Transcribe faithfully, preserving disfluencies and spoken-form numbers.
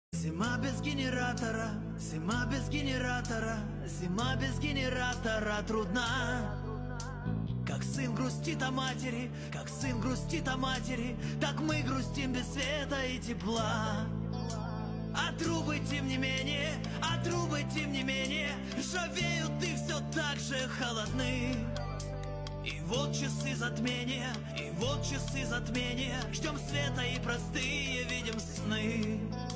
Зима без генератора, зима без генератора, зима без генератора трудна. Как сын грустит о матери, как сын грустит о матери, так мы грустим без света и тепла. А трубы, тем не менее, а трубы, тем не менее, ржавеют и все так же холодны. И вот часы затмения, и вот часы затмения, ждем света и простые видим сны.